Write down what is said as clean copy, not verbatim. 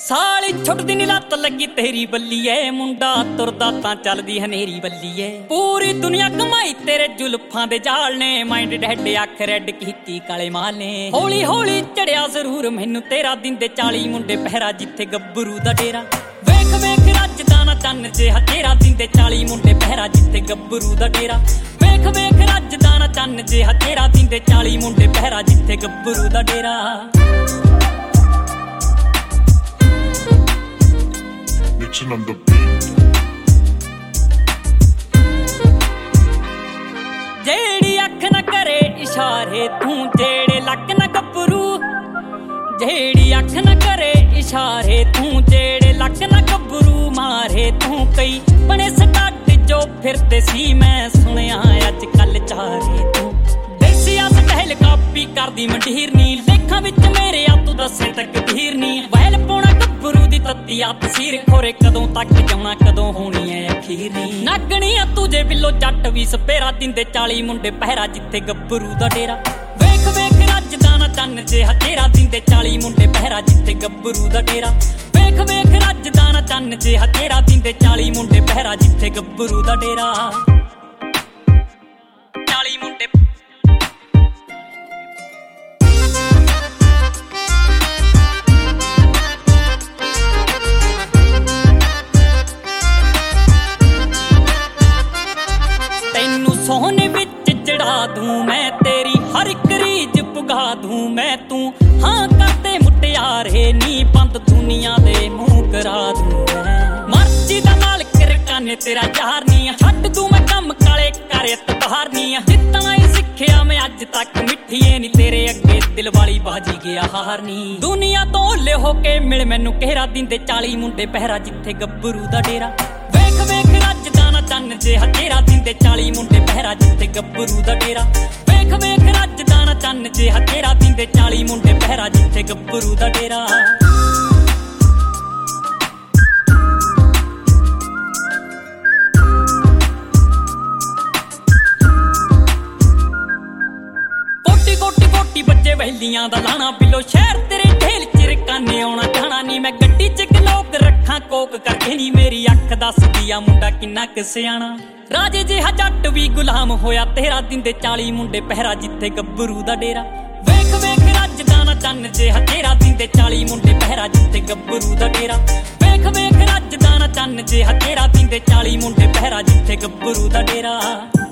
ਸਾਲੀ ਛੁੱਟਦੀ ਨੀ ਲੱਤ ਲੱਗੀ ਤੇਰੀ ਬੱਲੀਏ, ਮੁੰਡਾ ਤੁਰਦਾ ਤਾਂ ਚੱਲਦੀ ਹਨੇਰੀ ਬੱਲੀਏ। ਪੂਰੀ ਦੁਨੀਆ ਕਮਾਈ ਤੇਰੇ ਜ਼ੁਲਫਾਂ ਦੇ ਜਾਲ ਨੇ, ਮਾਈਂਡ ਡੈਡ ਅੱਖ ਰੈਡ ਕੀਤੀ ਕਾਲੇ ਮਾਲ ਨੇ। ਹੌਲੀ ਹੌਲੀ ਚੜਿਆ ਜ਼ਰੂਰ ਮੈਨੂੰ ਤੇਰਾ ਦਿੰਦੇ 40 ਮੁੰਡੇ ਪਹਿਰਾ ਜਿੱਥੇ ਗੱਭਰੂ ਦਾ ਡੇਰਾ। ਵੇਖ ਵੇਖ ਰੱਜਦਾ ਨਾ ਚੰਨ ਜਿਹਾ ਤੇਰਾ ਦਿੰਦੇ 40 ਮੁੰਡੇ ਪਹਿਰਾ ਜਿੱਥੇ ਗੱਭਰੂ ਦਾ ਡੇਰਾ। ਵੇਖ ਵੇਖ ਰੱਜਦਾ ਨਾ ਚੰਨ ਜਿਹਾ ਤੇਰਾ ਦਿੰਦੇ 40 ਮੁੰਡੇ ਪਹਿਰਾ ਜਿੱਥੇ ਗੱਭਰੂ ਦਾ ਡੇਰਾ। On the beat. ਜਿਹੜੀ ਅੱਖ ਨਾ ਕਰੇ ਇਸ਼ਾਰੇ ਤੂੰ, ਜਿਹੜੇ ਲੱਕ ਨਾ ਗੱਭਰੂ। ਜਿਹੜੀ ਅੱਖ ਨਾ ਕਰੇ ਇਸ਼ਾਰੇ ਤੂੰ, ਜਿਹੜੇ ਲੱਕ ਨਾ ਗੱਭਰੂ ਮਾਰੇ ਤੂੰ। ਕਈ ਬਣੇ ਸਟਾਟ ਜੋ ਫਿਰਦੇ ਸੀ ਮੈਂ ਸੁਣਿਆ ਅੱਜ ਕੱਲ ਚਾਰੇ ਤੂੰ। ਦੇਸੀਆ ਸਟਾਈਲ ਕਾਪੀ ਕਰਦੀ ਮੰਡੀਰ ਨੀ, ਲੇਖਾਂ ਵਿੱਚ ਮੇਰੇ ਆ ਤੂੰ ਦੱਸੇ ਤਕਦੀਰ ਨੀ। ਵੈਲ ਪਾਉਣਾ ਗੱਭਰੂ ਦੀ ਤੱਤੀਆ ਤਸੀਰ, ਖੋਰੇ ਕਦੋਂ ਤੱਕ ਜਾਣਾ ਕਦੋਂ ਹੋਣੀ ਐ ਅਖੀਰ ਨੀ। ਨਾਗਣੀ ਆ ਤੁਝੇ ਬਿੱਲੋ ਜੱਟ ਵੀ ਸਪੇਰਾ ਦਿੰਦੇ 40 ਮੁੰਡੇ ਪਹਿਰਾ ਜਿੱਥੇ ਗੱਭਰੂ ਦਾ ਡੇਰਾ। ਵੇਖ ਵੇਖ ਰੱਜਦਾ ਨਾ ਚੰਨ ਜਿਹਾ ਤੇਰਾ ਦਿੰਦੇ 40 ਮੁੰਡੇ ਪਹਿਰਾ ਜਿੱਥੇ ਗੱਭਰੂ ਦਾ ਡੇਰਾ। ਵੇਖ ਵੇਖ ਰੱਜਦਾ ਨਾ ਚੰਨ ਜਿਹਾ ਤੇਰਾ ਦਿੰਦੇ 40 ਮੁੰਡੇ ਪਹਿਰਾ ਜਿੱਥੇ ਗੱਭਰੂ ਦਾ ਡੇਰਾ। 40 ਮੁੰਡੇ ਸੋਹਣੇ ਵਿੱਚ ਚੜਾ ਦੂੰ ਮੈਂ, ਤੇਰੀ ਹਰ ਇੱਕ ਰੀਝ ਪੁਗਾ ਦੂੰ ਮੈਂ। ਤੂੰ ਹਾਂ ਕਰਦੇ ਮੁਟਿਆਰੇ ਨੀ, ਬੰਦ ਦੁਨੀਆ ਦੇ ਮੂੰਹ ਕਰਾ ਦੂੰ ਮੈਂ। ਮਰਜ਼ੀ ਦਾ ਮਾਲਕ ਰਕਾਨੇ ਤੇਰਾ ਯਾਰ ਨੀ, ਛੱਡ ਦੂੰ ਮੈਂ ਕੰਮ ਕਾਲੇ ਕਰ ਇਤਬਾਰ ਨੀ। ਜਿੱਤਣਾ ਹੀ ਸਿੱਖਿਆ ਮੈਂ ਅੱਜ ਤੱਕ, ਮਿੱਠੀਏ ਨੀ ਤੇਰੇ ਅੱਗੇ ਦਿਲ ਵਾਲੀ ਬਾਜੀ ਗਿਆ ਹਾਰ ਨੀ। ਦੁਨੀਆ ਤੋਂ ਓਲੇ ਹੋ ਕੇ ਮਿਲ ਮੈਨੂੰ ਘੇਰਾ ਦਿੰਦੇ 40 ਮੁੰਡੇ ਪਹਿਰਾ ਜਿੱਥੇ ਗੱਭਰੂ ਦਾ ਡੇਰਾ। ਵੇਖ ਵੇਖ ਰੱਜਦਾ ਨਾ ਚੰਨ ਜਿਹਾ ਤੇਰਾ ਦਿੰਦੇ 40 ਮੁੰਡੇ ਪਹਿਰਾ ਜਿੱਥੇ ਗੱਭਰੂ ਦਾ ਡੇਰਾ। ਵੇਖ ਵੇਖ ਰੱਜਦਾ ਨਾ ਚੰਨ ਜਿਹਾ ਤੇਰਾ ਦਿੰਦੇ 40 ਮੁੰਡੇ ਪਹਿਰਾ ਜਿੱਥੇ ਗੱਭਰੂ ਦਾ ਡੇਰਾ। ਕੋਟੀ ਕੋਟੀ ਕੋਟੀ ਬੱਚੇ ਵਹਿਲੀਆਂ ਦਾ ਲਾਣਾ, ਬਿੱਲੋ ਸ਼ਹਿਰ ਤੇਰੇ ਢੇਲ ਚ ਰਕਾਨੇ ਆਉਣਾ ਜਾਣਾ ਨੀ। ਮੈਂ ਗੱਡੀ ਚ ਗਲੋਕ ਰੱਖਾਂ ਕੋਕ ਕਰਕੇ ਨੀ, ਮੇਰੀ ਅੱਖ ਦੱਸਦੀ ਆ ਮੁੰਡਾ ਕਿੰਨਾ ਕੁ ਸਿਆਣਾ। ਰਾਜੇ ਜਿਹਾ ਜੱਟ ਵੀ ਗੁਲਾਮ ਹੋਇਆ ਤੇਰਾ ਦਿੰਦੇ 40 ਮੁੰਡੇ ਪਹਿਰਾ ਜਿੱਥੇ ਗੱਭਰੂ ਦਾ ਡੇਰਾ। ਵੇਖ ਵੇਖ ਰੱਜਦਾ ਨਾ ਚੰਨ ਜਿਹਾ ਤੇਰਾ ਦਿੰਦੇ 40 ਮੁੰਡੇ ਪਹਿਰਾ ਜਿੱਥੇ ਗੱਭਰੂ ਦਾ ਡੇਰਾ। ਵੇਖ ਵੇਖ ਰੱਜਦਾ ਨਾ ਚੰਨ ਜਿਹਾ ਤੇਰਾ ਦਿੰਦੇ 40 ਮੁੰਡੇ ਪਹਿਰਾ ਜਿੱਥੇ ਗੱਭਰੂ ਦਾ ਡੇਰਾ।